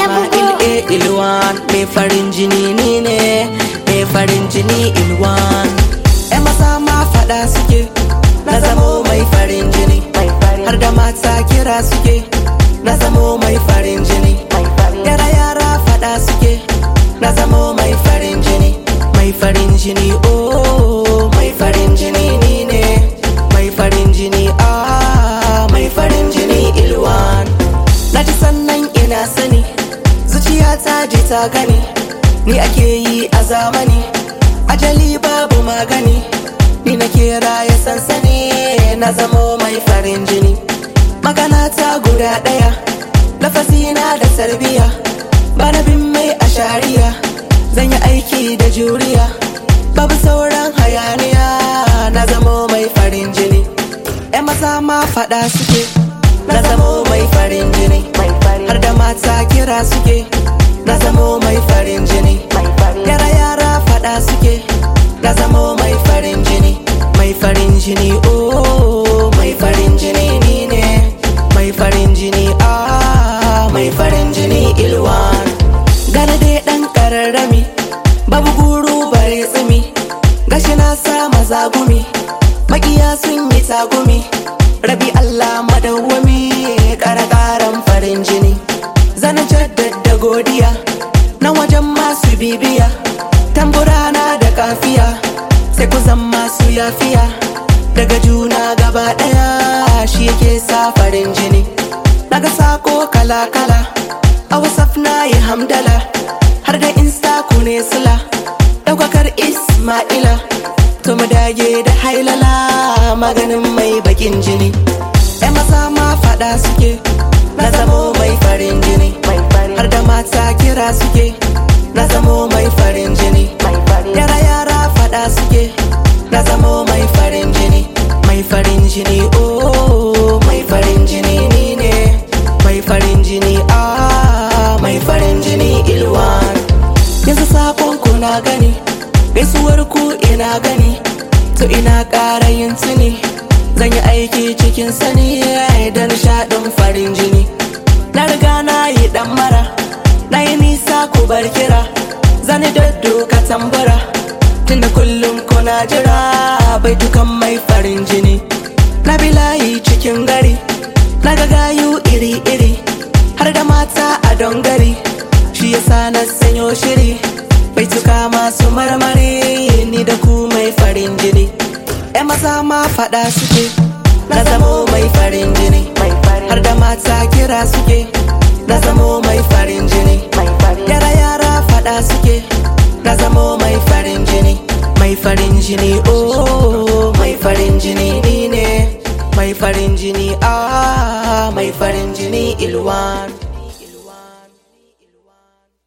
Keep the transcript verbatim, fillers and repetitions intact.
Ismail A Ilwan, mai farin jini ni ne, mai farin jini Ilwan. Yan maza ma faɗa suke, na zamo mai farin jini, har da mata kira suke, na zamo mai farin jini. Yara yara faɗa suke, na zamo mai farin jini, mai farin jini oh, mai farin jini ni ne, mai farin jini ah, mai farin jini Ilwan. Na ji sannan ina sani, zuciya ta ji ta gani, ni ake yi a zamani, ajali babu magani, ni na kera ya sansani, na zamo mai farin jini. Magana ta guda ɗaya, lafazina da tarbiya, bana bin mai a shari'a, zan yi aiki da juriya, babu sauran hayaniya, na zamo mai farin jini. Yan maza ma faɗa suke, na zamo mai farin jini, har da mata kira suke, na zamo mai farin jini. Yara yara faɗa suke, na zamo mai farin jini, mai farin jini oh, mai farin jini ni ne, mai farin jini ah, mai farin jini Ilwan. Gana dai ɗan ƙararrami, babu guru bare tsimi, gashi na sa maza gumi, makiya sun yi tagumi, rabi Allah madawwami, ƙara-ƙaran farin jini. Zana jaddada godiya, na wajen masu bibiya, tamburana da kafiya, sai ku zan masu yafiya, daga juna gaba ɗaya shi yake sa farin jini. Naga sako kala-kala, a wasaf na yi hamdala, har da insta ku ne sila, ɗaukakar Ismaila, to mu dage da hailala, maganin mai bakin jini. Yan maza ma faɗa suke, na zamo mai farin jini, har da mata kira suke, na zamo mai farin jini. Yara yara faɗa suke, na zamo mai farin jini, mai farin jini oh, mai farin jini ni ne, mai farin jini ah, mai farin jini Ilwan. Yanzu sakon ku na gani, gaisuwar ku ina gani, to ina ƙara yin tuni, zan yi aiki cikin sani da nishaɗin farin jini. Na riga na yi ɗan mara, na yi nisa ku bar kira, zani daddoka tambura, tunda kullum kuna jira, baitukan mai farin jini. Na bi layi cikin gari, na ga gayu iri-iri, har da mata a don gari, shi yasa na sanyo shiri, baituka masu marmari, ni da ku mai farin jini. Yan maza ma faɗa suke, na zamo mai farin jini, har da mata kira suke, na zamo mai farin jini. Yara yara faɗa suke, na zamo mai farin jini, mai farin jini oh, mai farin jini ni ne, mai farin jini ah, mai farin jini Ilwan.